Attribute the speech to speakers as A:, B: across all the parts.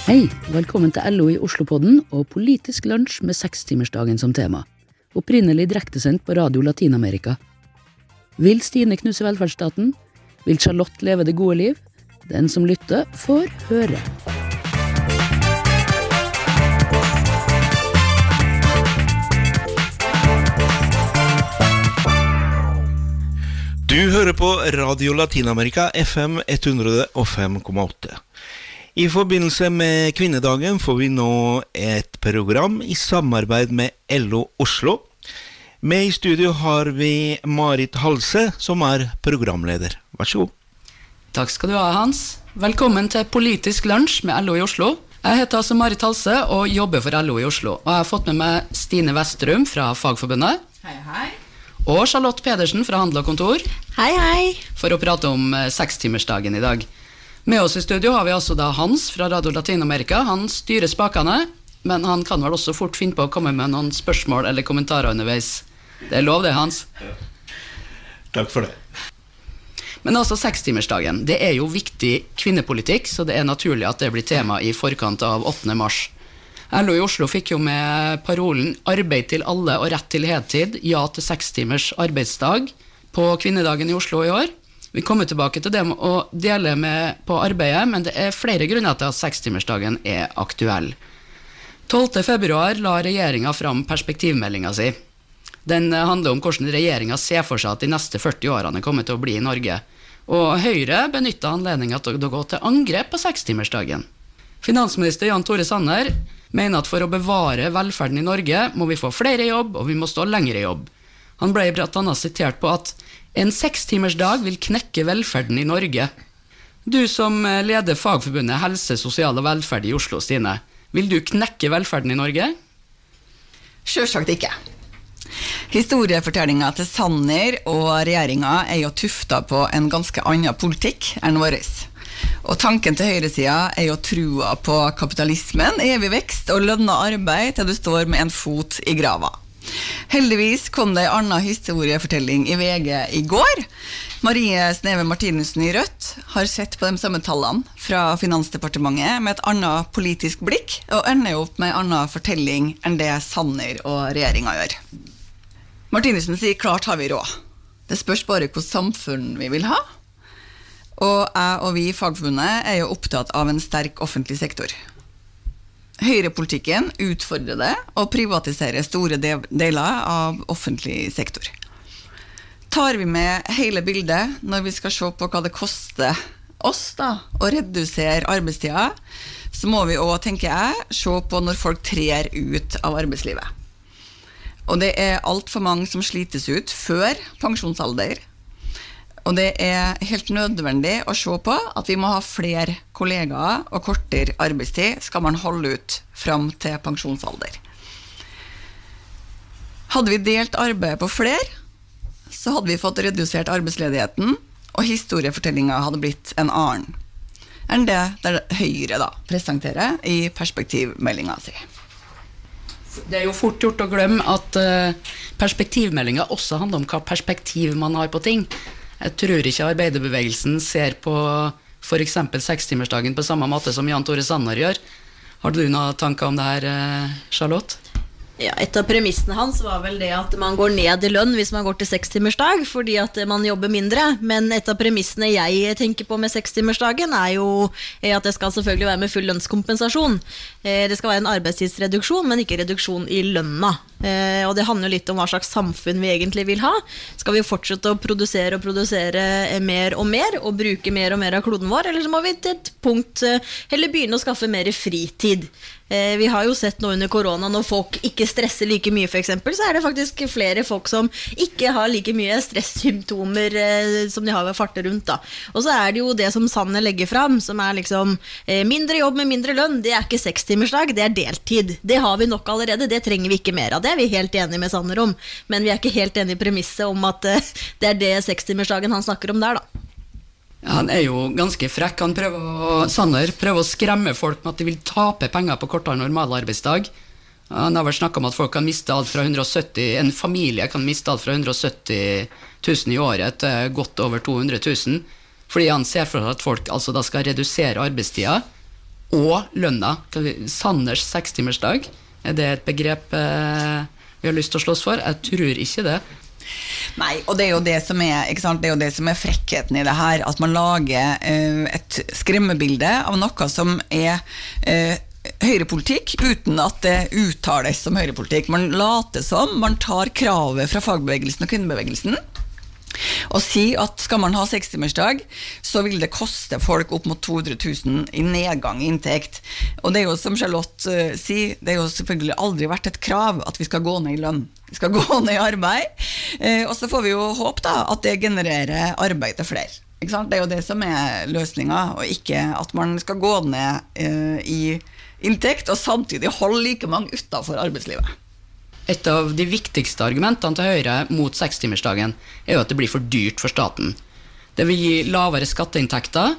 A: Hei, velkommen til LO i Oslo-podden og politisk lunsj med 6-timersdagen som tema. Opprinnelig direktesendt på Radio Latinamerika. Vil Stine knuse velferdsstaten? Vil Charlotte leve det gode liv? Den som lytter får høre.
B: Du hører på Radio Latinamerika FM 105,8. I forbindelse med kvinnedagen får vi nå et program i samarbeid med LO Oslo. Med i studio har vi Marit Halse, som programleder. Vær så god.
C: Takk skal du ha, Hans. Velkommen til Politisk lunsj med LO i Oslo. Jeg heter altså Marit Halse og jobber for LO i Oslo. Og jeg har fått med meg Stine Westrum fra Fagforbundet.
D: Hei, hei.
C: Og Charlotte Pedersen fra Handel og Kontor.
D: Hei, hei.
C: For å prate om 6-timersdagen i dag. Med oss i studio har vi altså da Hans fra Radio Latinamerika. Han styrer spakene, men han kan vel også fort finne på å komme med noen spørsmål eller kommentarer underveis. Det er lov det, Hans.
B: Ja. Takk for det.
C: Men altså 6-timersdagen, det er jo viktig kvinnepolitikk, så det er naturlig at det blir tema i forkant av 8. mars. LO i Oslo fikk jo med parolen «Arbeid til alle og rett til heltid, ja til 6 timers arbeidsdag» på kvinnedagen i Oslo i år. Vi kommer tilbake til det med å dele med på arbeidet, men det er flere grunner til at 6-timersdagen er aktuell. 12. februar la regjeringen fram perspektivmeldingen sin. Den handler om hvordan regjeringen ser for seg at de neste 40 årene kommer til å bli i Norge. Og Høyre benyttet anledningen til å gå til angrep på 6-timersdagen. Finansminister Jan Tore Sanner mener at for å bevare velferden i Norge må vi få flere jobb, og vi må stå lenger i jobb. Han ble blant annet sitert på at en 6-timersdag vil knekke velferden i Norge. Du som leder Fagforbundet Helse, Sosial og Velferd i Oslo, Stine, vil du knekke velferden i Norge?
D: Selvsagt ikke. Historiefortellingen til Sanner og regjeringen er jo tuftet på en ganske annen politikk enn våres. Og tanken til høyresiden er jo trua på kapitalismen, evig vekst og lønnet arbeid til du står med en fot i grava. Heldigvis kom det en annen historiefortelling i VG i går. Marie Sneve Martinussen i Rødt har sett på de samme tallene fra Finansdepartementet med et annet politisk blikk, og ender opp med en annen fortelling enn det Sanner og regjeringen gjør. Martinussen sier klart har vi råd. Det spørs bare hvilket samfunn vi vil ha. Og jeg og vi i Fagforbundet er jo opptatt av en sterk offentlig sektor. Høyrepolitikken utfordrer det og privatiserer store deler av offentlig sektor. Tar vi med hele bildet når vi skal se på hva det koster oss å redusere arbeidstida, så må vi også, tenker jeg, se på når folk trer ut av arbeidslivet. Og det er alt for mange som slites ut før pensjonsalder. Og det er helt nødvendig å se på at vi må ha flere kollegaer og kortere arbeidstid skal man holde ut frem til pensjonsalder. Hadde vi delt arbeidet på flere, så hadde vi fått redusert arbeidsledigheten, og historiefortellingen hadde blitt en annen enn det der Høyre presenterer i perspektivmeldingen sin.
C: Det er jo fort gjort å glemme at perspektivmeldingen også handler om hva perspektiv man har på ting. Jeg tror ikke arbeiderbevegelsen ser på for eksempel 6-timersdagen på samme måte som Jan Tore Sanner gjør. Har du noen tanker om det her, Charlotte?
E: Ja, et av premissene hans var vel det at man går ned i lønn hvis man går til 6-timersdag, fordi at man jobber mindre. Men et av premissene jeg tenker på med 6-timersdagen er jo at det skal selvfølgelig være med full lønnskompensasjon. Det skal være en arbeidstidsreduksjon, men ikke reduksjon i lønna. Og det handler litt om hva slags samfunn vi egentlig vil ha. Skal vi fortsette å produsere mer og bruke mer og mer av kloden vår, eller så må vi til et punkt heller begynne å skaffe mer fritid. Vi har jo sett nå under korona, når folk ikke stresser like mye for eksempel, så er det faktisk flere folk som ikke har like mye stresssymptomer som de har ved farte rundt da. Og så er det jo det som Sanner legger fram, som er liksom mindre jobb med mindre lønn, det er ikke 6-timersdag, det er deltid. Det har vi nok allerede, det trenger vi ikke mer av. Det er vi helt enige med Sanner om, men vi er ikke helt enige i premisset om at det er det 6-timersdagen han snakker om der da.
C: Ja, han er jo ganske frekk. Sanner prøver å skremme folk med at de vil tape penger på kortere normalarbeidsdag. Han har vel snakket om at folk kan miste alt fra 170, en familie kan miste alt fra 170 000 i året til godt over 200 000, fordi han ser for seg at folk altså da skal redusere arbeidstida og lønna. Sanners 6-timersdag, det et begrep vi har lyst til å slåss for? Jeg tror ikke det.
D: Nei, og det jo det som ikke sant? Det jo det som frekkheten i det her, at man lager et skremmebilde av noe som høyrepolitikk, uten at det uttales som høyrepolitikk. Man later som, man tar kravet fra fagbevegelsen og kvinnebevegelsen, og si at skal man ha 6-timersdag, så vil det koste folk opp mot 200 000 i nedgang i inntekt. Og det jo som Charlotte sier, det jo selvfølgelig aldri vært et krav at vi skal gå ned i lønn. Vi skal gå ned i arbeid, og så får vi jo håpe da, at det genererer arbeid til flere. Ikke sant? Det jo det som løsningen, og ikke at man skal gå ned i inntekt, og samtidig holde like mange utenfor arbeidslivet.
C: Et av de viktigste argumentene til Høyre mot 6-timersdagen jo at det blir for dyrt for staten. Det vil gi lavere skatteinntekter,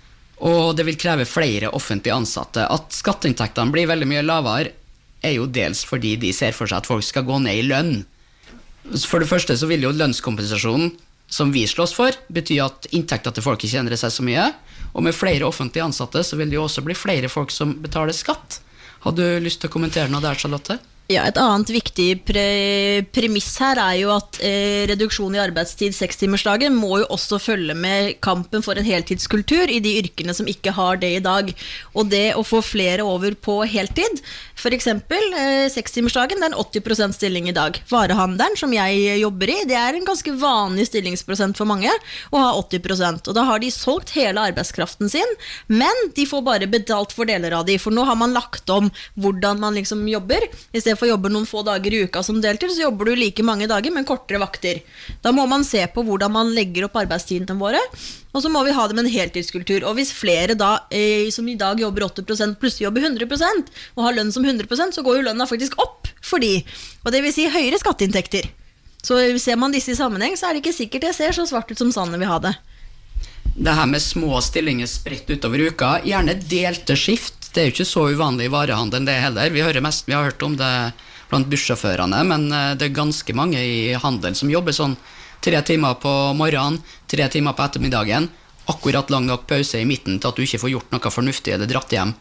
C: og det vil kreve flere offentlige ansatte. At skatteinntektene blir veldig mye lavere jo dels fordi de ser for seg at folk skal gå ned i lønn. For det første så vil jo lønnskompensasjonen som vi slåss for, bety at inntekter til folk ikke endrer seg så mye, og med flere offentlige ansatte så vil det jo også bli flere folk som betaler skatt. Har du lyst til å kommentere noe der, Charlotte?
E: Ja, et annet viktig premiss her jo at reduksjon i arbeidstid 6-timersdagen må jo også følge med kampen for en heltidskultur i de yrkene som ikke har det i dag. Og det å få flere over på heltid, for eksempel 6-timersdagen, det en 80% stilling i dag. Varehandelen som jeg jobber i, det en ganske vanlig stillingsprosent for mange, å ha 80%. Og da har de solgt hele arbeidskraften sin, men de får bare betalt for deler av de, for nå har man lagt om hvordan man liksom jobber. I stedet for å jobbe noen få dager i uka som deltid, så jobber du like mange dager, men kortere vakter. Da må man se på hvordan man legger opp arbeidstidene våre, og så må vi ha det med en heltidskultur. Og hvis flere da, som i dag jobber 80%, plutselig jobber 100%, og har lønn som 100%, så går jo lønna faktisk opp for de. Og det vil si høyere skatteinntekter. Så ser man disse i sammenheng, så det ikke sikkert det ser så svart ut som Sanne vil ha det.
C: Det her med små stillinger spredt utover uka, gjerne delte skift, det jo ikke så uvanlig i varehandelen det heller. Vi har hørt om det blant bussjåførene, men det ganske mange i handelen som jobber sånn 3 timer på morgenen, 3 timer på ettermiddagen, akkurat lang nok pause i midten til at du ikke får gjort noe fornuftig eller dratt hjem.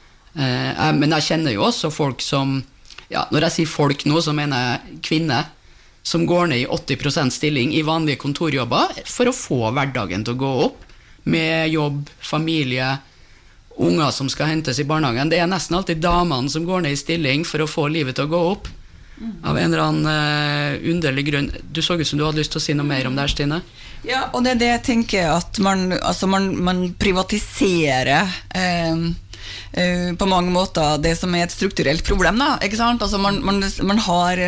C: Men jeg kjenner jo også folk som, ja, når jeg sier folk nå, så mener jeg kvinner, som går ned i 80% stilling i vanlige kontorjobber for å få hverdagen til å gå opp, med jobb, familie, unger som skal hentes i barnehagen. Det nesten alltid damene som går ned i stilling for å få livet til å gå opp, av en eller annen underlig grunn. Du så ut som du hadde lyst til å si noe mer om det her, Stine?
D: Ja, og det det jeg tenker, at man privatiserer på mange måter det som et strukturelt problem, da, ikke sant? Altså man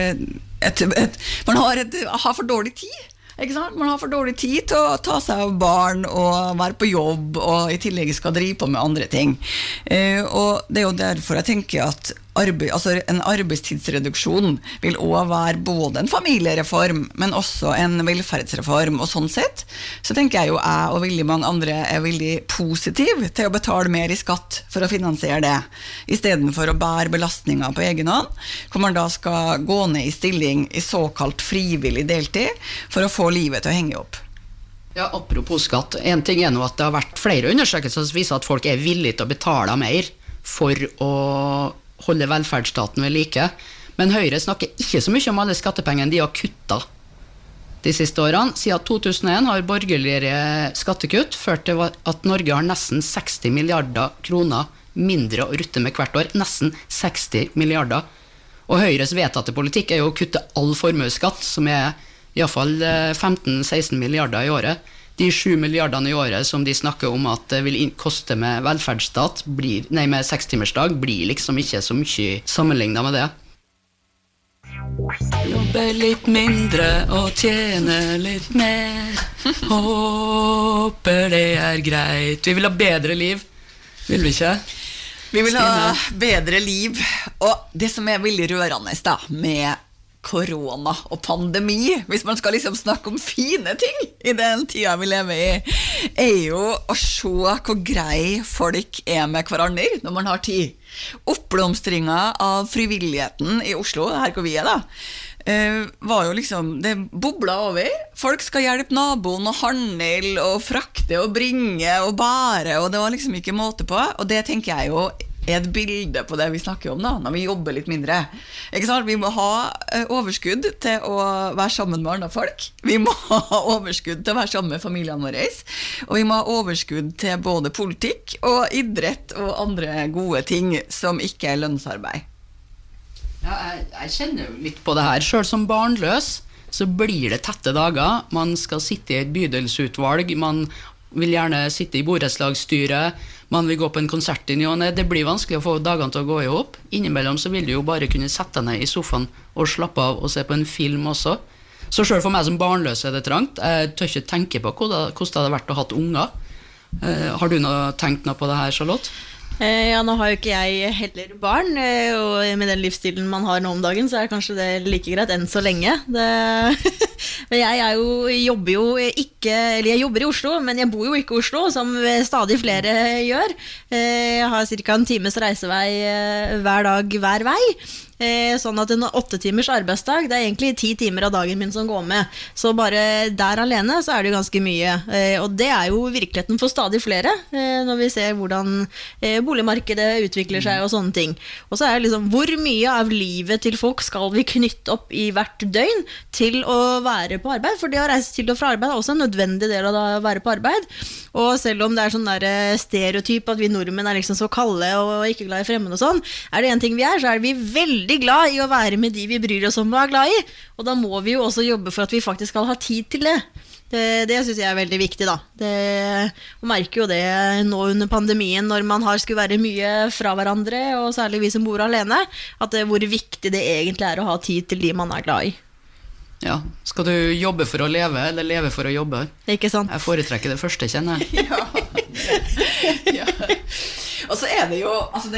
D: har for dårlig tid. Ikke sant? Man har for dårlig tid til å ta seg av barn og være på jobb, og i tillegg skal drive på med andre ting. Og det jo derfor jeg tenker at en arbeidstidsreduksjon vil også være både en familiereform, men også en velferdsreform, og sånn sett så tenker jeg jo og veldig mange andre veldig positiv til å betale mer i skatt for å finansiere det, i stedet for å bære belastninger på egen hånd, hvor man da skal gå ned i stilling i såkalt frivillig deltid for å få livet til å henge opp.
C: Ja, apropos skatt, en ting nå at det har vært flere undersøkelser som viser at folk villige til å betale mer for å holde velferdsstaten ved like, men Høyre snakker ikke så mye om alle skattepengene de har kuttet de siste årene. Siden 2001 har borgerlige skattekutt ført til at Norge har nesten 60 milliarder kroner mindre å rutte med hvert år, nesten 60 milliarder. Og Høyres vedtatte politikk jo å kutte all formuesskatt, som i hvert fall 15-16 milliarder i året. De 7 milliardene i året som de snakker om at det vil koste med velferdsstat, med 6-timersdag, blir liksom ikke så mye sammenlignet med det. Jobbe litt mindre og tjene litt mer, håper det greit. Vi vil ha bedre liv, vil vi ikke?
D: Vi vil ha bedre liv, og det som veldig rørende da, med korona og pandemi, hvis man skal liksom snakke om fine ting i den tiden vi lever i, jo å se hvor grei folk med hverandre når man har tid. Oppblomstringen av frivilligheten i Oslo, her hvor vi da, var jo liksom, det bobla over. Folk skal hjelpe naboen og handle og frakte og bringe og bære, og det var liksom ikke måte på, og det tenker jeg jo et bilde på det vi snakker om da, når vi jobber litt mindre. Ikke sant? Vi må ha overskudd til å være sammen med andre folk. Vi må ha overskudd til å være sammen med familiene våre. Og vi må ha overskudd til både politikk og idrett og andre gode ting som ikke er lønnsarbeid.
C: Ja, jeg kjenner jo litt på det her. Selv som barnløs så blir det tette dager. Man skal sitte i et bydelsutvalg, man vil gjerne sitte i borettslagsstyret, man vil gå på en konsert i ny og ne. Det blir vanskelig å få dagene til å gå ihop. Innimellom så vil du jo bare kunne sette deg ned i sofaen og slappe av og se på en film også. Så selv for meg som barnløs er det trangt. Jeg tør ikke tenke på hvordan det hadde vært å ha unger. Har du tenkt noe på det her, Charlotte?
E: Ja, nå har jo ikke jeg heller barn, og med den livsstilen man har nå om dagen, så er kanskje det like greit enn så lenge. Men jeg jobber jo ikke, eller jeg jobber i Oslo, men jeg bor jo ikke i Oslo, som stadig flere gjør. Jeg har cirka en times reisevei hver dag, hver vei. Sånn at en 8 timers arbeidsdag, det er egentlig 10 timer av dagen min som går med. Så bare der alene så er det jo ganske mye. Og det er jo virkeligheten for stadig flere, når vi ser hvordan boligmarkedet utvikler seg og sånne ting. Og så er det liksom, hvor mye av livet til folk skal vi knytte opp i hvert døgn til å være på arbeid? For det å reise til og fra arbeid er også en nødvendig del av det å være på arbeid. Og selv om det er sånn der stereotyp at vi nordmenn er liksom så kalde og ikke glad i fremmede og sånn, er det en ting vi er, så er vi veldig glad i å være med de vi bryr oss om og er glad i. Og da må vi jo også jobbe for at vi faktisk skal ha tid til det. Det synes jeg er veldig viktig da. Man merker jo det nå under pandemien, når man skulle være mye fra hverandre, og særlig vi som bor alene, at hvor viktig det egentlig er å ha tid til de man er glad i.
C: Ja, skal du jobbe for å leve, eller leve for å jobbe?
E: Ikke sant?
C: Jeg foretrekker det første, kjenner jeg.
D: Ja. Og så er det jo,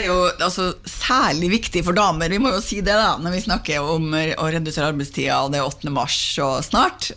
D: særlig viktig for damer, vi må jo si det da, når vi snakker om å redusere arbeidstida, og det er 8. mars og snart,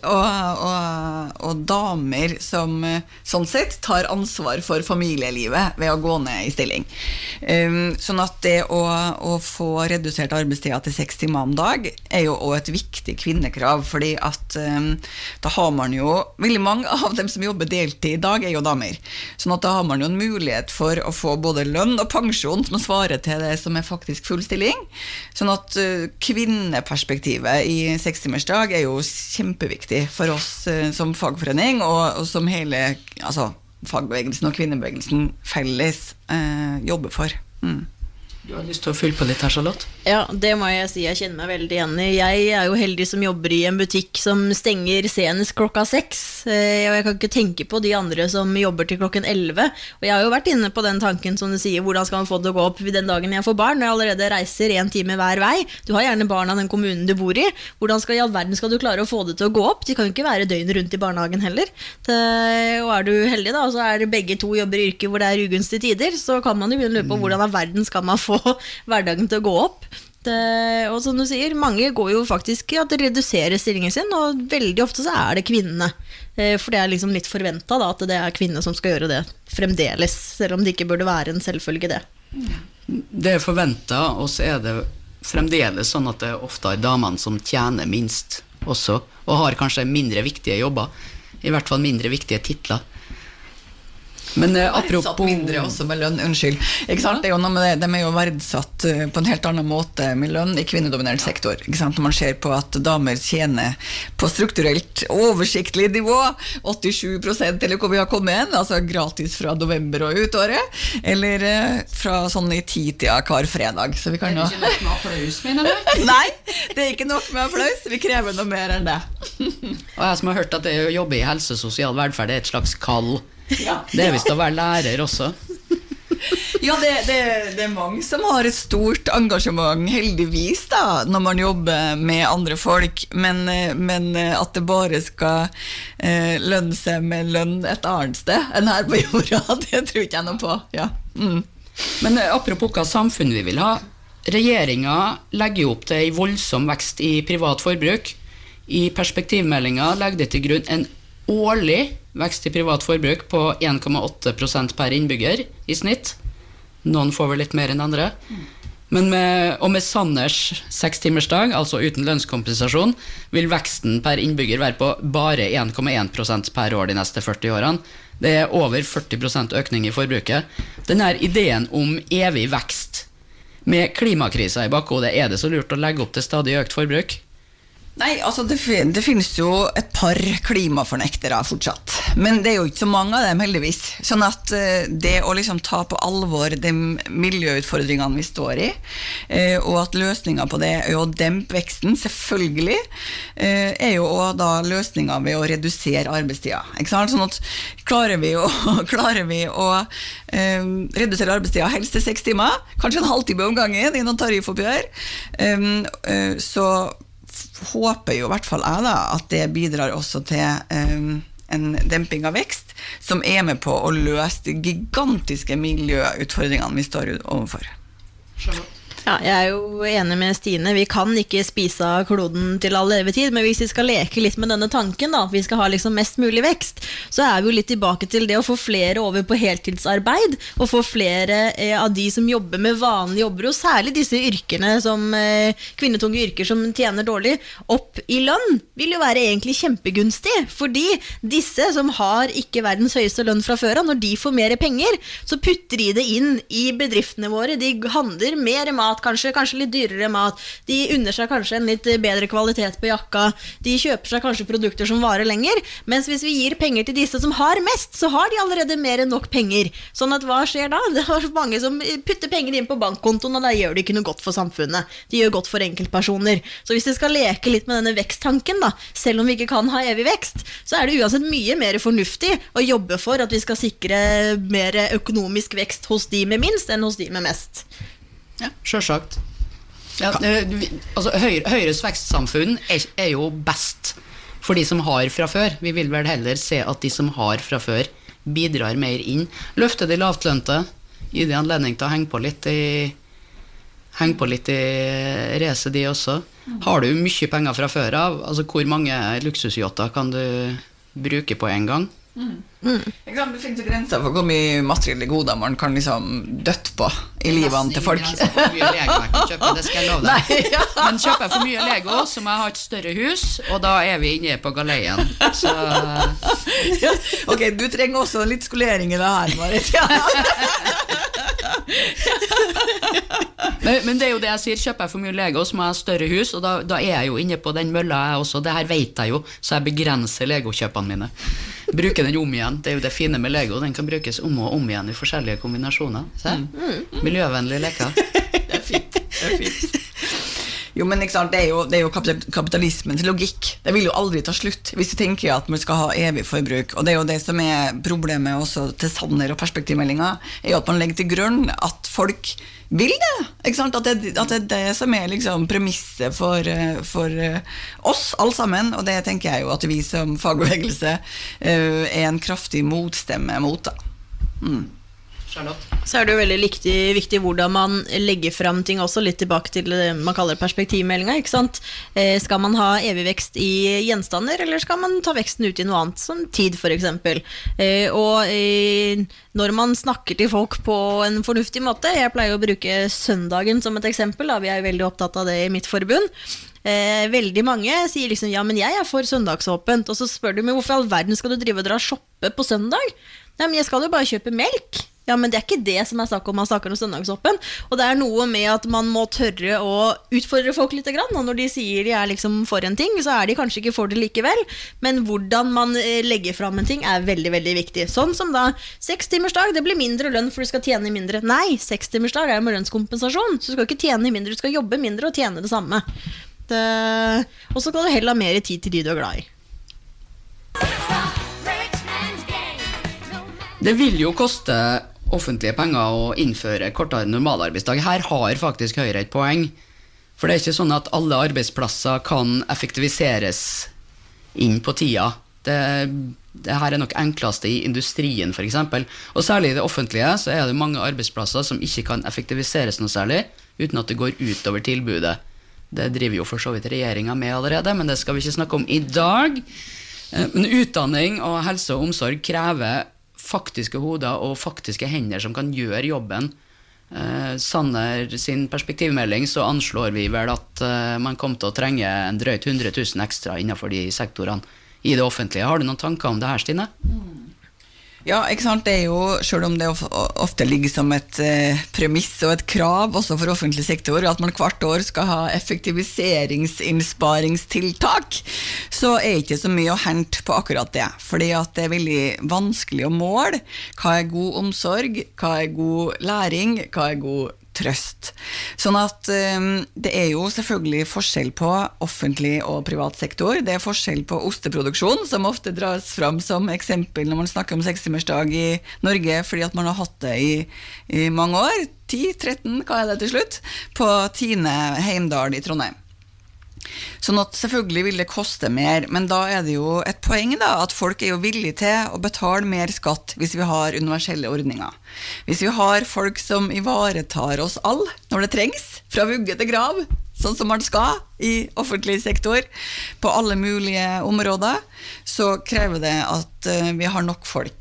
D: og damer som sånn sett tar ansvar for familielivet ved å gå ned i stilling. Sånn at det å få redusert arbeidstida til 6 timer om dag er jo også et viktig kvinnekrav, fordi at da har man jo, veldig mange av dem som jobber deltid i dag er jo damer, sånn at da har man jo en mulighet for å få både lønn og pensjon som svarer til det som er faktisk full stilling, sånn at kvinneperspektivet i 6-timersdag er jo kjempeviktig for oss som fagforening og som hele fagbevegelsen og kvinnebevegelsen felles jobber for.
C: Du har lyst til å fylle på litt her, Charlotte?
E: Ja, det må jeg si, jeg kjenner meg veldig igjen i. Jeg er jo heldig som jobber i en butikk som stenger senest klokka 6, og jeg kan ikke tenke på de andre som jobber til klokken 11, og jeg har jo vært inne på den tanken som du sier, hvordan skal man få det å gå opp den dagen jeg får barn, når jeg allerede reiser 1 time hver vei. Du har gjerne barn av den kommunen du bor i, hvordan i all verden skal du klare å få det til å gå opp? De kan jo ikke være døgnet rundt i barnehagen heller. Og er du heldig da, så er det begge to jobber i yrker hvor det er ugunstige tider, så kan man jo begynne å lure på hvordan av verden skal man få hverdagen til å gå opp. Og som du sier, mange går jo faktisk at det reduserer stillingen sin, og veldig ofte så er det kvinnene. For det er liksom litt forventet da, at det er kvinner som skal gjøre det fremdeles, selv om det ikke burde være en selvfølge det.
C: Det er forventet, og så er det fremdeles sånn at det ofte er damene som tjener minst også, og har kanskje mindre viktige jobber, i hvert fall mindre viktige titler. Men apropos
D: mindre også med lønn, unnskyld. Ikke sant? Det er jo noe med det, de er jo verdsatt på en helt annen måte med lønn i kvinnedominert sektor. Ikke sant? Når man ser på at damer tjener på strukturelt oversiktlig nivå 87%, eller hvor vi har kommet igjen, altså gratis fra november og ut året, eller fra sånn i 10-tida hver fredag. Så vi kan
C: jo... Det er ikke nok med applaus, mener du?
D: Nei, det er ikke nok med applaus. Vi krever noe mer enn det.
C: Og jeg som har hørt at det å jobbe i helse- og sosial velferd er et slags kall.
D: Ja.
C: Det er visst å være lærer også.
D: Ja, det er mange som har et stort engasjement, heldigvis da, når man jobber med andre folk, men at det bare skal lønne seg med lønn et annet sted enn her på jorda, det tror ikke jeg noe på. Ja.
C: Men apropos hva samfunn vi vil ha, regjeringen legger jo opp til en voldsom vekst i privat forbruk. I perspektivmeldingen legger det til grunn en årlig vekst i privat forbruk på 1,8% per innbygger i snitt. Noen får vel litt mer enn andre. Med Sanners 6-timersdag, altså uten lønnskompensasjon, vil veksten per innbygger være på bare 1,1% per år de neste 40 årene. Det er over 40% økning i forbruket. Denne ideen om evig vekst med klimakrisa i bakhodet, er det så lurt å legge opp til stadig økt forbruk?
D: Nei, altså det finnes jo et par klimafornektere fortsatt, men det er jo ikke så mange av dem heldigvis, sånn at det å liksom ta på alvor de miljøutfordringene vi står i, og at løsningen på det er å dempe veksten, selvfølgelig, er jo da løsningen ved å redusere arbeidstida, ikke sant? Sånn at klarer vi å redusere arbeidstida helst til 6 timer, kanskje en halvtime om gangen i noen tariffoppgjør, så håper jo i hvert fall jeg da, at det bidrar også til en demping av vekst, som er med på å løse de gigantiske miljøutfordringene vi står overfor.
E: Ja, jeg er jo enig med Stine. Vi kan ikke spise av kloden til all evig tid, men hvis vi skal leke litt med denne tanken da, vi skal ha liksom mest mulig vekst, så er vi jo litt tilbake til det å få flere over på heltidsarbeid, og få flere av de som jobber med vanlige jobber, og særlig disse yrkene som kvinnetunge yrker som tjener dårlig, opp i lønn, vil jo være egentlig kjempegunstig, fordi disse som har ikke verdens høyeste lønn fra før, når de får mer penger, så putter de det inn i bedriftene våre, de handler mer mat, kanskje litt dyrere mat, de unner seg kanskje en litt bedre kvalitet på jakka, de kjøper seg kanskje produkter som varer lenger, mens hvis vi gir penger til disse som har mest, så har de allerede mer enn nok penger. Sånn at hva skjer da? Det er mange som putter penger inn på bankkontoen, og da gjør det ikke noe godt for samfunnet. De gjør godt for enkeltpersoner. Så hvis vi skal leke litt med denne veksttanken da, selv om vi ikke kan ha evig vekst, så er det uansett mye mer fornuftig å jobbe for at vi skal sikre mer økonomisk vekst hos de med minst enn hos de med mest.
C: Ja, selvsagt. Ja, altså, Høyres vekstsamfunn er jo best for de som har fra før. Vi vil vel heller se at de som har fra før bidrar mer inn. Løfte de lavtlønte, gi de anledning til å henge på litt i racet de også. Har du mye penger fra før av, altså hvor mange luksusyachter kan du bruke på en gang?
D: Det finnes jo grenser for hvor mye materielle goder man kan liksom dødt på i livene til folk.
C: For mye Lego jeg kan kjøpe, det skal jeg love deg. Men kjøper jeg for mye Lego, så må jeg ha et større hus, og da er vi inne på galeien. Så...
D: Ja, ok, du trenger også litt skolering i det her, Marit. Ja.
C: Men det er jo det jeg sier, kjøper jeg for mye Lego, så må jeg ha større hus, og da er jeg jo inne på den mølla jeg også. Det her vet jeg jo, så jeg begrenser Lego-kjøpene mine. Bruker den om igjen. Det er jo det fine med Lego, den kan brukes om og om igjen i forskjellige kombinasjoner. Se? Miljøvennlige leker.
D: Det er fint. Jo, men ikke sant, det er jo kapitalismens logikk. Det vil jo aldri ta slutt hvis vi tenker at man skal ha evig forbruk. Og det er jo det som er problemet også til Sanner og perspektivmeldingen, er jo at man legger til grunn at folk vil det, ikke sant? At det er det som er liksom premisset for oss alle sammen, og det tenker jeg jo at vi som fagbevegelse er en kraftig motstemme mot da.
E: Så er det jo veldig viktig hvordan man legger frem ting også, litt tilbake til det man kaller perspektivmeldingen, ikke sant? Skal man ha evig vekst i gjenstander, eller skal man ta veksten ut i noe annet, som tid for eksempel? Og når man snakker til folk på en fornuftig måte, jeg pleier å bruke søndagen som et eksempel, da, vi er jo veldig opptatt av det i mitt forbund, veldig mange sier liksom, ja, men jeg er for søndagsåpent, og så spør du, men hvorfor i all verden skal du drive og dra shoppe på søndag? Nei, men jeg skal jo bare kjøpe melk. Ja, men det er ikke det som er snakk om, man snakker om søndagsåpen, og det er noe med at man må tørre å utfordre folk litt grann, og når de sier de er liksom for en ting, så er de kanskje ikke for det likevel, men hvordan man legger frem en ting er veldig, veldig viktig. Sånn som da, 6-timersdag, det blir mindre lønn for du skal tjene mindre. Nei, 6-timersdag er med lønnskompensasjon, så du skal ikke tjene mindre, du skal jobbe mindre og tjene det samme. Og så skal du heller ha mer tid til de du er glad i.
C: Det vil jo koste offentlige penger å innføre kortere normalarbeidsdag. Her har faktisk Høyre et poeng, for det er ikke sånn at alle arbeidsplasser kan effektiviseres inn på tida. Det her er nok enkleste i industrien for eksempel, og særlig i det offentlige så er det mange arbeidsplasser som ikke kan effektiviseres noe særlig, uten at det går ut over tilbudet. Det driver jo for så vidt regjeringen med allerede, men det skal vi ikke snakke om i dag. Men utdanning og helse og omsorg krever faktiske hoder og faktiske hender som kan gjøre jobben. Sanner sin perspektivmelding så anslår vi vel at man kommer til å trenge en drøyt 100 000 ekstra innenfor de sektorene i det offentlige. Har du noen tanker om det her, Stine?
D: Ja, ikke sant, det jo, selv om det ofte ligger som et premiss og et krav også for offentlig sektor, at man hvert år skal ha effektiviseringsinnsparingstiltak, så ikke så mye å hente på akkurat det, fordi at det veldig vanskelig å måle hva god omsorg, hva god læring, hva god trøst. Sånn at det jo selvfølgelig forskjell på offentlig og privat sektor. Det forskjell på osteproduksjon, som ofte dras fram som eksempel når man snakker om 6-timersdag i Norge, fordi at man har hatt det i mange år, 10-13, hva det til slutt, på Tine Heimdal i Trondheim. Sånn at selvfølgelig vil det koste mer, men da det jo et poeng da, at folk jo villige til å betale mer skatt hvis vi har universelle ordninger. Hvis vi har folk som ivaretar oss alle når det trengs, fra vugge til grav, sånn som man skal i offentlig sektor, på alle mulige områder, så krever det at vi har nok folk.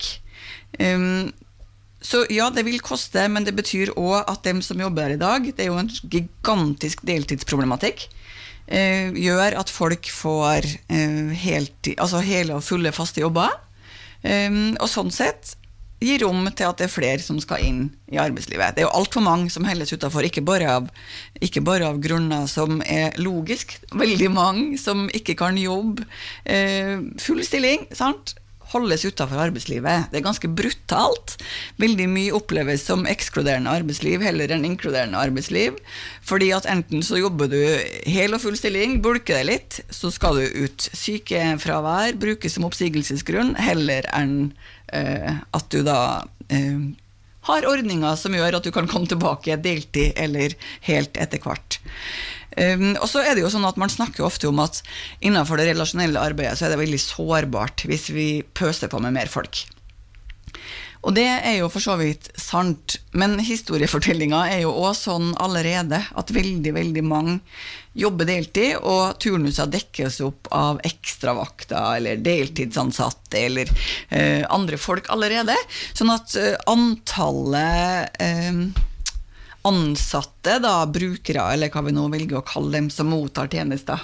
D: Så ja, det vil koste, men det betyr også at dem som jobber her i dag, det jo en gigantisk deltidsproblematikk, gjør at folk får hele og fulle faste jobber, og sånn sett gir rom til at det flere som skal inn i arbeidslivet. Det jo alt for mange som helles utenfor, ikke bare av grunner som logisk, veldig mange som ikke kan jobbe full stilling, sant? Holdes utenfor arbeidslivet. Det ganske brutalt. Veldig mye oppleves som ekskluderende arbeidsliv heller enn inkluderende arbeidsliv, fordi at enten så jobber du hel og full stilling, bulker deg litt, så skal du ut. Sykefravær brukes som oppsigelsesgrunn heller enn at du da har ordninger som gjør at du kan komme tilbake deltid eller helt etter hvert. Og så det jo sånn at man snakker ofte om at innenfor det relasjonelle arbeidet så det veldig sårbart hvis vi pøser på med mer folk. Og det jo for så vidt sant, men historiefortellingen jo også sånn allerede at veldig, veldig mange jobber deltid, og turnuser dekkes opp av ekstravakter eller deltidsansatte eller andre folk allerede, sånn at antallet ansatte, da, brukere, eller hva vi nå velger å kalle dem som mottar tjenester,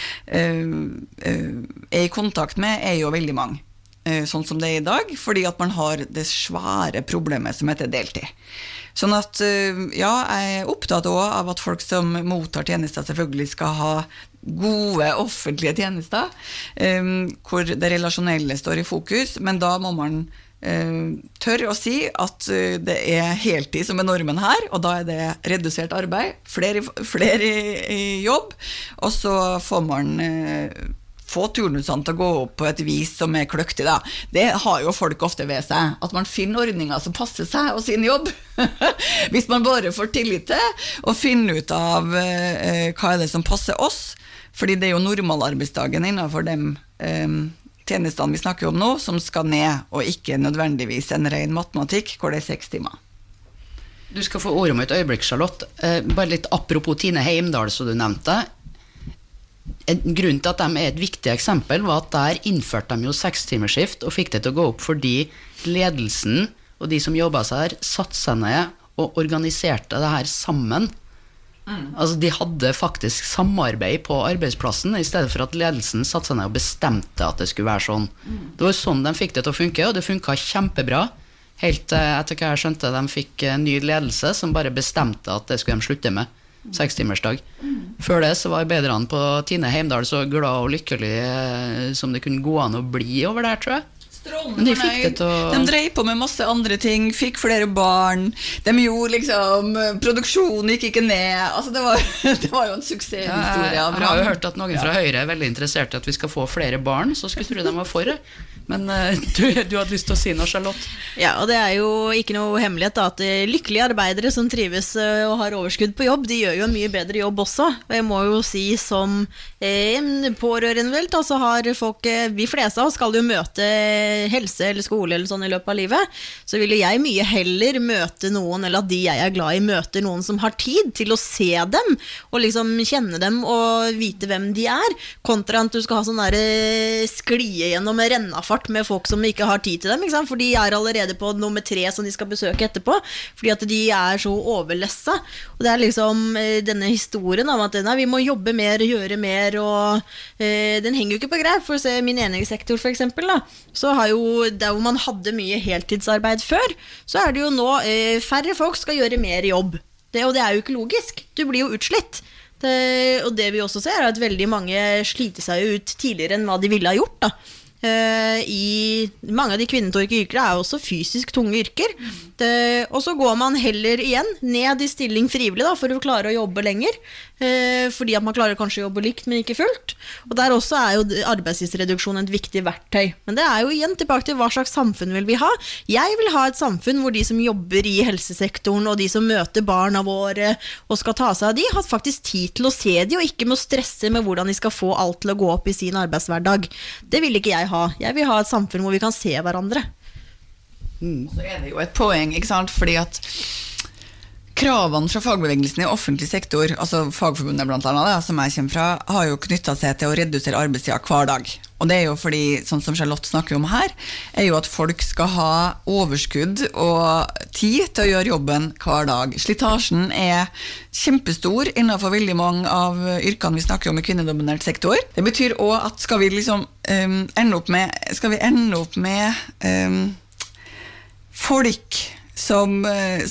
D: i kontakt med jo veldig mange, sånn som det i dag, fordi at man har det svære problemet som heter deltid. Sånn at, ja, jeg opptatt også av at folk som mottar tjenester selvfølgelig skal ha gode offentlige tjenester, hvor det relasjonelle står i fokus, men da må man tør å si at det heltid som normen her, og da det redusert arbeid, flere i jobb, og så får man få turnusene til å gå opp på et vis som kløktig da. Det har jo folk ofte ved seg, at man finner ordninger som passer seg og sin jobb. Hvis man bare får tillit til å finne ut av hva det som passer oss, fordi det jo normalarbeidsdagen innenfor dem tjenestene vi snakker om nå, som skal ned, og ikke nødvendigvis en ren matematikk, hvor det 6 timer.
C: Du skal få ordet om et øyeblikk, Charlotte. Bare litt apropos Tine Heimdal, som du nevnte. En grunn til at de et viktig eksempel var at der innførte de jo 6-timersskift, og fikk det til å gå opp fordi ledelsen og de som jobbet seg her, satt seg ned og organiserte det her sammen. Altså de hadde faktisk samarbeid på arbeidsplassen i stedet for at ledelsen satt seg ned og bestemte at det skulle være sånn. Det var sånn de fikk det til å funke, og det funket kjempebra. Helt etter hva jeg skjønte, de fikk en ny ledelse som bare bestemte at det skulle de slutte med. 6-timersdag. Før det så var arbeiderne på Tine Heimdal så glad og lykkelig som det kunne gå an å bli over der, tror jeg.
D: De drev på med masse andre ting, fikk flere barn, de gjorde liksom, produksjonen gikk ikke ned, altså det var jo en suksesshistorie.
C: Jeg har jo hørt at noen fra Høyre veldig interessert i at vi skal få flere barn, så skulle tro de var for det. Men du hadde lyst til å si noe, Charlotte?
E: Ja, og det jo ikke noe hemmelighet da, at lykkelige arbeidere som trives og har overskudd på jobb, de gjør jo en mye bedre jobb også. Og jeg må jo si som pårørende vel, så har folk, vi fleste av oss skal jo møte helse eller skole eller sånn i løpet av livet, så ville jeg mye heller møte noen, eller at de jeg glad i møter noen som har tid til å se dem, og liksom kjenne dem og vite hvem de kontra at du skal ha sånn der sklie gjennom rennafart med folk som ikke har tid til dem, ikke sant? For de allerede på nummer 3 som de skal besøke etterpå, fordi at de så overlessa, og det liksom denne historien om at vi må jobbe mer, gjøre mer, og den henger jo ikke på greip. For å se min egen sektor for eksempel da, så har jo der hvor man hadde mye heltidsarbeid før, så det jo nå færre folk skal gjøre mer jobb, og det jo ikke logisk, du blir jo utslitt. Og det vi også ser at veldig mange sliter seg ut tidligere enn hva de ville ha gjort da. I mange av de kvinnetorke yrker jo også fysisk tunge yrker, og så går man heller igjen ned i stilling frivillig da, for å klare å jobbe lenger, fordi at man klarer kanskje å jobbe likt, men ikke fullt, og der også jo arbeidstidsreduksjon et viktig verktøy. Men det jo igjen tilbake til hva slags samfunn vil vi ha. Jeg vil ha et samfunn hvor de som jobber i helsesektoren, og de som møter barna våre og skal ta seg av de, har faktisk tid til å se de, og ikke må stresse med hvordan de skal få alt til å gå opp i sin arbeidshverdag. Det vil ikke jeg ha. Jeg vil ha et samfunn hvor vi kan se hverandre.
D: Så det jo et poeng, ikke sant? Fordi at kravene fra fagbevegelsen i offentlig sektor, altså Fagforbundet blant annet, som jeg kommer fra, har jo knyttet seg til å redusere arbeidstiden hver dag. Og det jo fordi, sånn som Charlotte snakker om her, jo at folk skal ha overskudd og tid til å gjøre jobben hver dag. Slitasjen kjempestor innenfor veldig mange av yrkene vi snakker om i kvinnedominert sektor. Det betyr også at skal vi liksom ende opp med folk som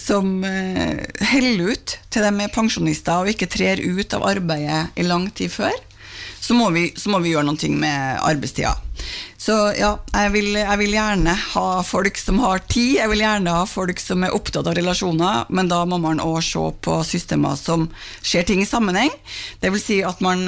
D: heller ut til dem pensjonister og ikke trer ut av arbeidet i lang tid før, så må vi gjøre noe med arbeidstida. Så ja, jeg vil gjerne ha folk som har tid, jeg vil gjerne ha folk som opptatt av relasjoner, men da må man også se på systemer som ser ting i sammenheng. Det vil si at man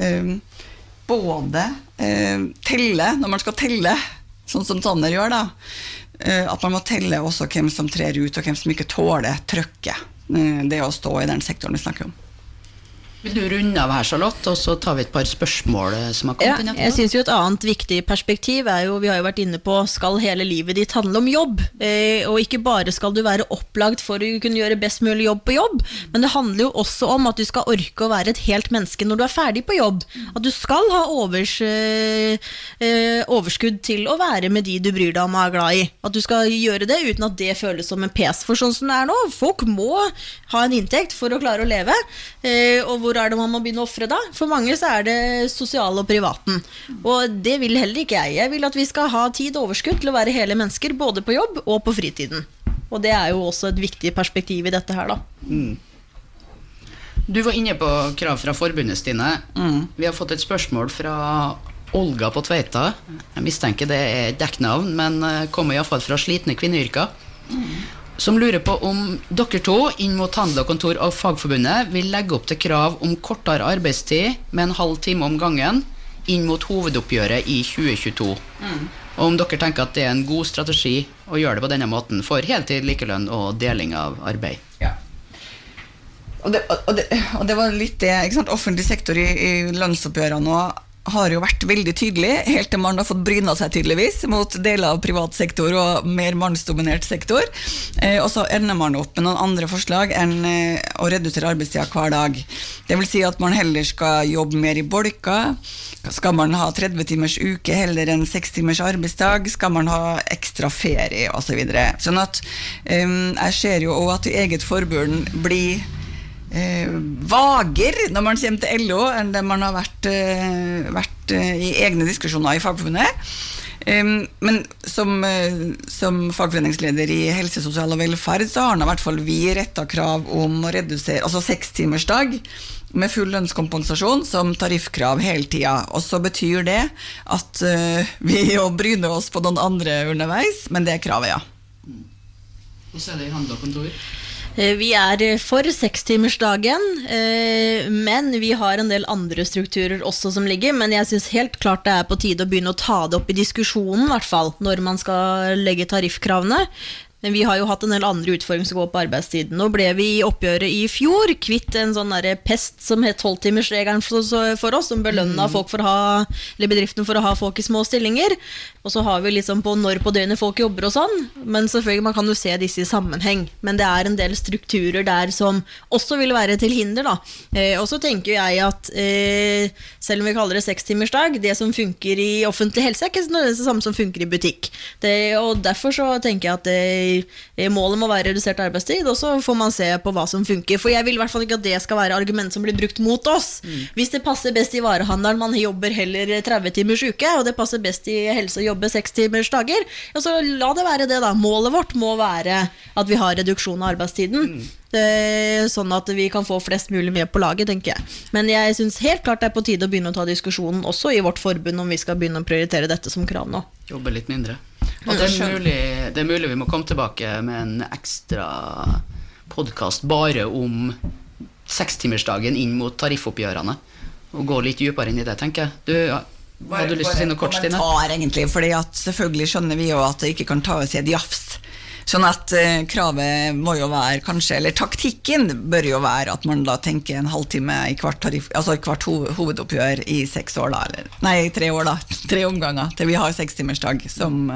D: både teller, når man skal telle, sånn som Tanner gjør da, at man må telle også hvem som trer ut og hvem som ikke tåler trøkket, det å stå i den sektoren vi snakker om.
C: Vil du runde av her, Charlotte, og så tar vi et par spørsmål som har kommet inn etterpå?
E: Jeg synes jo et annet viktig perspektiv jo, vi har jo vært inne på, skal hele livet ditt handle om jobb? Og ikke bare skal du være opplagt for å kunne gjøre best mulig jobb på jobb, men det handler jo også om at du skal orke å være et helt menneske når du ferdig på jobb. At du skal ha overskudd til å være med de du bryr deg om og glad i. At du skal gjøre det uten at det føles som en pes. For sånn som det nå, folk må ha en inntekt for å klare å leve, og hvor det man må begynne å offre da? For mange så det sosiale og privaten. Og det vil heller ikke jeg. Jeg vil at vi skal ha tid og overskudd til å være hele mennesker, både på jobb og på fritiden. Og det jo også et viktig perspektiv i dette her da.
C: Du var inne på krav fra forbundet, Stine. Vi har fått et spørsmål fra Olga på Tveita. Jeg mistenker det et dekknavn, men kommer i hvert fall fra slitne kvinneyrker. Som lurer på om dere to inn mot Handel og Kontor og Fagforbundet vil legge opp til krav om kortere arbeidstid med 1,5 time om gangen inn mot hovedoppgjøret i 2022. Og om dere tenker at det en god strategi å gjøre det på denne måten for heltid, likelønn og deling av arbeid.
D: Ja. Og det var litt det, ikke sant? Offentlig sektor i lønnsoppgjørene nå har jo vært veldig tydelig, helt til man har fått bryna seg tydeligvis mot deler av privat sektor og mer mannsdominert sektor. Og så ender man opp med noen andre forslag enn å redusere arbeidstida hver dag. Det vil si at man heller skal jobbe mer i bolka, skal man ha 30 timers uke heller enn 6 timers arbeidsdag, skal man ha ekstra ferie og så videre. Sånn at jeg ser jo også at eget forbund blir vager når man kommer til LO enn det man har vært i egne diskusjoner i Fagforbundet. Men som fagforeningsleder i helse, sosial og velferd så har i hvert fall vi rettet krav om å redusere, altså 6 timers dag med full lønnskompensasjon som tariffkrav hele tida, og så betyr det at vi jo bryner oss på noen andre underveis, men det kravet, ja.
C: Og så det i Handel og Kontor?
E: Vi for 6-timersdagen, men vi har en del andre strukturer også som ligger, men jeg synes helt klart det på tide å begynne å ta det opp i diskusjonen, I hvert fall, når man skal legge tariffkravene. Men vi har jo hatt en del andre utfordringer som går på arbeidstiden. Nå ble vi I oppgjøret I fjor kvitt en sånn der pest som het 12-timersregelen for oss, som belønnet folk for å ha, eller bedriften for å ha folk I små stillinger. Og så har vi liksom på når på døgnet folk jobber og sånn, men selvfølgelig man kan jo se disse I sammenheng. Men det en del strukturer der som også vil være til hinder da. Og så tenker jeg at selv om vi kaller det 6-timersdag, det som funker I offentlig helse ikke det samme som funker I butikk. Og derfor så tenker jeg at målet må være redusert arbeidstid, og så får man se på hva som funker. For jeg vil I hvert fall ikke at det skal være argument som blir brukt mot oss. Hvis det passer best I varehandelen, man jobber heller 30 timers uke, og det passer best I helse å jobbe 6 timers dager, ja, så la det være det da. Målet vårt må være at vi har reduksjon av arbeidstiden. Sånn at vi kan få flest mulig med på laget, tenker jeg. Men jeg synes helt klart det på tide å begynne å ta diskusjonen også I vårt forbund om vi skal begynne å prioritere dette som krav nå.
C: Jobbe litt mindre. Og det mulig vi må komme tilbake med en ekstra podcast bare om 6-timersdagen inn mot tariffoppgjørene og gå litt dypere inn I det, tenker jeg. Har du lyst til å si noe kort, Stine?
D: Kommentar egentlig, fordi at selvfølgelig skjønner vi jo at det ikke kan ta oss I et jafs. Sånn at kravet må jo være kanskje, eller taktikken bør jo være at man da tenker en halvtime I hvert tariff, altså hvert hovedoppgjør I 6 år da, eller nei, 3 år da, 3 omganger til vi har 6-timersdag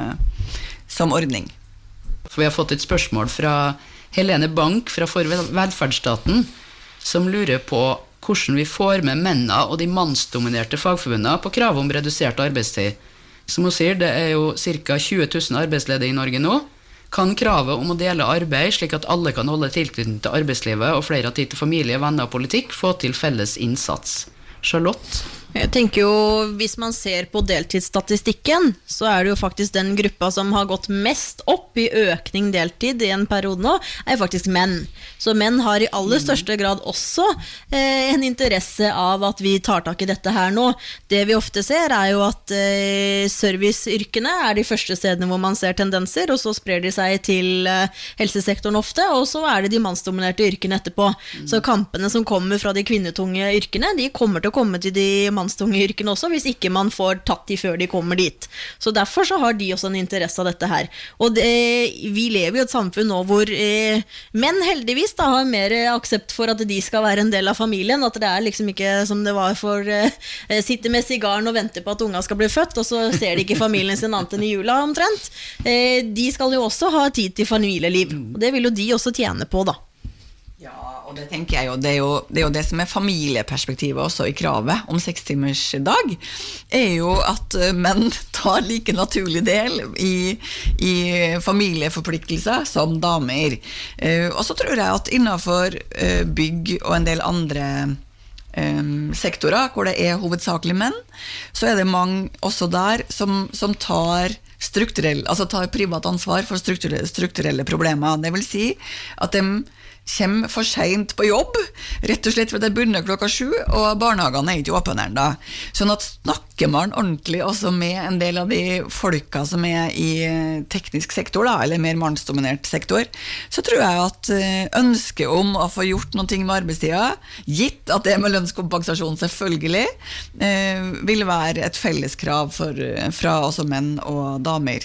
D: som ordning.
C: For vi har fått et spørsmål fra Helene Bank fra For velferdsstaten, som lurer på hvordan vi får med mennene og de mannsdominerte fagforbundene på krav om redusert arbeidstid. Som hun sier, det jo ca. 20 000 arbeidsledige I Norge nå. Kan kravet om å dele arbeid slik at alle kan holde tilknytning til arbeidslivet og flere har tid til familie, venner og politikk få til felles innsats? Charlotte?
E: Jeg tenker jo, hvis man ser på deltidsstatistikken, så det jo faktisk den gruppa som har gått mest opp I økning deltid I en periode nå, faktisk menn. Så menn har I aller største grad også en interesse av at vi tar tak I dette her nå. Det vi ofte ser jo at serviceyrkene de første stedene hvor man ser tendenser, og så sprer de seg til helsesektoren ofte, og så det de mannsdominerte yrkene etterpå. Så kampene som kommer fra de kvinnetunge yrkene, de kommer til å komme til de mannstunge yrkene også, hvis ikke man får tatt de før de kommer dit. Så derfor så har de også en interesse av dette her. Og vi lever I et samfunn nå hvor menn heldigvis da har mer aksept for at de skal være en del av familien, at det liksom ikke som det var for sitte med sigaren og vente på at unga skal bli født, og så ser de ikke familien sin annet enn I jula omtrent. De skal jo også ha tid til familieliv, og det vil jo de også tjene på da.
D: Ja, og det tenker jeg jo, det jo det som familieperspektivet også I kravet om 6-timersdag, jo at menn tar like naturlig del I familieforpliktelser som damer. Og så tror jeg at innenfor bygg og en del andre sektorer, hvor det hovedsakelig menn, så det mange også der som tar tar privat ansvar for strukturelle problemer. Det vil si at de kommer for sent på jobb, rett og slett fordi det begynner 7, og barnehagene ikke åpne enda. Sånn at snakker man ordentlig også med en del av de folka som I teknisk sektor, da, eller mer mannsdominert sektor, så tror jeg at ønsket om å få gjort noe med arbeidstida, gitt at det med lønnskompensasjon selvfølgelig, vil være et felleskrav fra også menn og damer.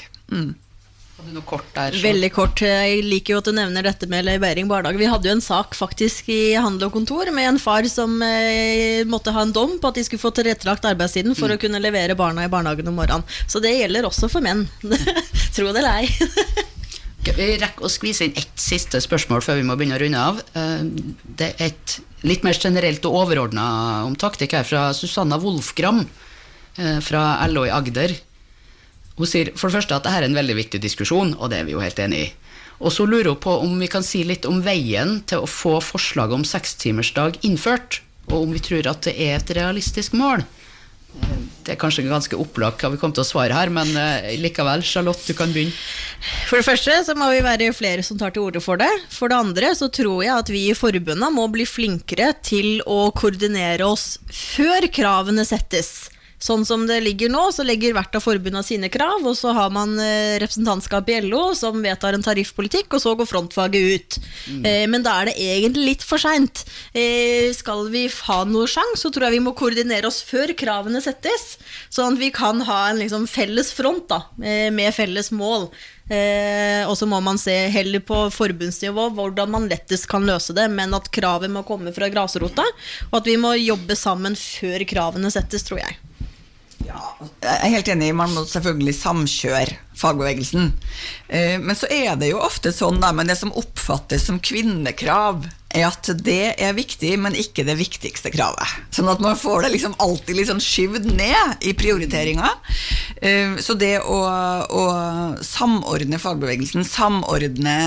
C: Kort der,
E: Veldig kort, jeg liker jo at du nevner dette med levering barnehage. Vi hadde jo en sak faktisk I handel og kontor med en far som måtte ha en dom på at de skulle få tilrettelagt arbeidstiden for å kunne levere barna I barnehagen om morgenen. Så det gjelder også for menn. Tro det eller ei.
C: Vi rekker å skvise inn et siste spørsmål før vi må begynne å runde av. Det et litt mer generelt og overordnet om taktikk her fra Susanna Wolfgram fra LO I Agder. Hun sier for det første at dette en veldig viktig diskusjon, og det vi jo helt enige I. Og så lurer hun på om vi kan si litt om veien til å få forslag om 6-timersdag innført, og om vi tror at det et realistisk mål. Det kanskje ganske opplagt hva vi kommer til å svare her, men likevel, Charlotte, du kan begynne.
E: For det første så må vi være flere som tar til orde for det. For det andre så tror jeg at vi I forbundet må bli flinkere til å koordinere oss før kravene settes. Sånn som det ligger nå, så legger hvert av forbundene sine krav, og så har man representantskap i LO som vedtar en tariffpolitikk, og så går frontfaget ut. Men da det egentlig litt for sent. Skal vi ha noe sjans, så tror jeg vi må koordinere oss før kravene settes, sånn at vi kan ha en liksom felles front da, med felles mål. Og så må man se heller på forbundsnivå hvordan man lettest kan løse det, men at kravet må komme fra grasrota, og at vi må jobbe sammen før kravene settes, tror jeg.
D: Ja, jeg helt enig, man må selvfølgelig samkjøre fagbevegelsen. Men så det jo ofte sånn da, men det som oppfattes som kvinnekrav at det viktig, men ikke det viktigste kravet. Sånn at man får det liksom alltid liksom skyvd ned i prioriteringen. Så det å samordne fagbevegelsen, samordne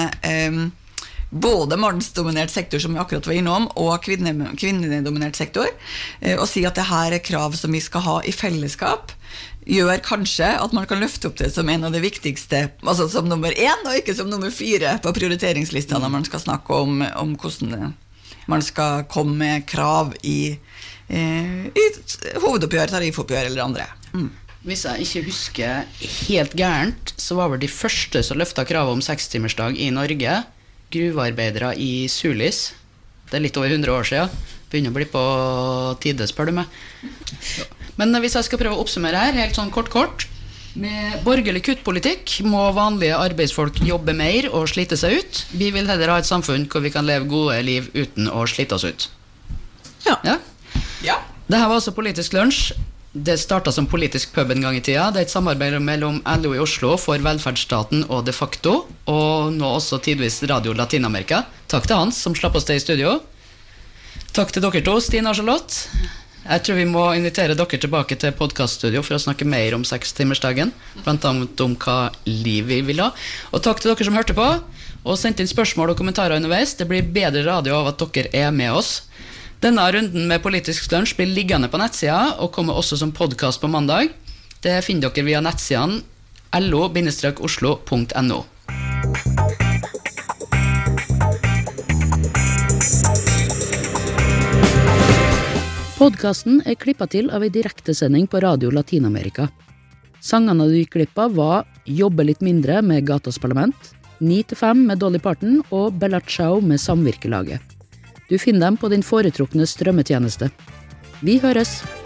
D: både mannsdominert sektor som vi akkurat var innom og kvinnedominert sektor og si at det her krav som vi skal ha i fellesskap gjør kanskje at man kan løfte opp det som en av de viktigste, altså som nummer 1 og ikke som nummer 4 på prioriteringslista når man skal snakke om hvordan man skal komme med krav i hovedoppgjør, tariffoppgjør eller andre.
C: Hvis jeg ikke husker helt gærent, så var vel de første som løftet kravet om 6-timersdag i Norge gruvearbeidere i Sulis. Det litt over 100 år siden. Begynner å bli på tide, spør du meg. Men hvis jeg skal prøve å oppsummere her, helt sånn kort. Med borgerlig kuttpolitikk må vanlige arbeidsfolk jobbe mer og slite seg ut. Vi vil heller ha et samfunn hvor vi kan leve gode liv uten å slite oss ut. Ja. Det her var også Politisk lunsj. Det startet som politisk pub en gang i tida. Det et samarbeid mellom LO i Oslo for velferdsstaten og de facto, og nå også tidvis Radio Latinamerika. Takk til Hans som slapp oss til i studio. Takk til dere to, Stine og Charlotte. Jeg tror vi må invitere dere tilbake til podcaststudio for å snakke mer om 6-timersdagen, blant annet om hva liv vi vil ha. Og takk til dere som hørte på, og sendte inn spørsmål og kommentarer underveis. Det blir bedre radio av at dere med oss. Denne runden med Politisk lunsj blir liggende på nettsida og kommer også som podcast på mandag. Det finner dere via nettsiden lo-oslo.no.
A: Podcasten klippet til av en direktesending på Radio Latinamerika. Sangene du klippet var Jobbe litt mindre med Gatas Parlament, 9-5 med Dolly Parton og Bella Ciao med Samvirkelaget. Du finner dem på din foretrukne strømmetjeneste. Vi høres!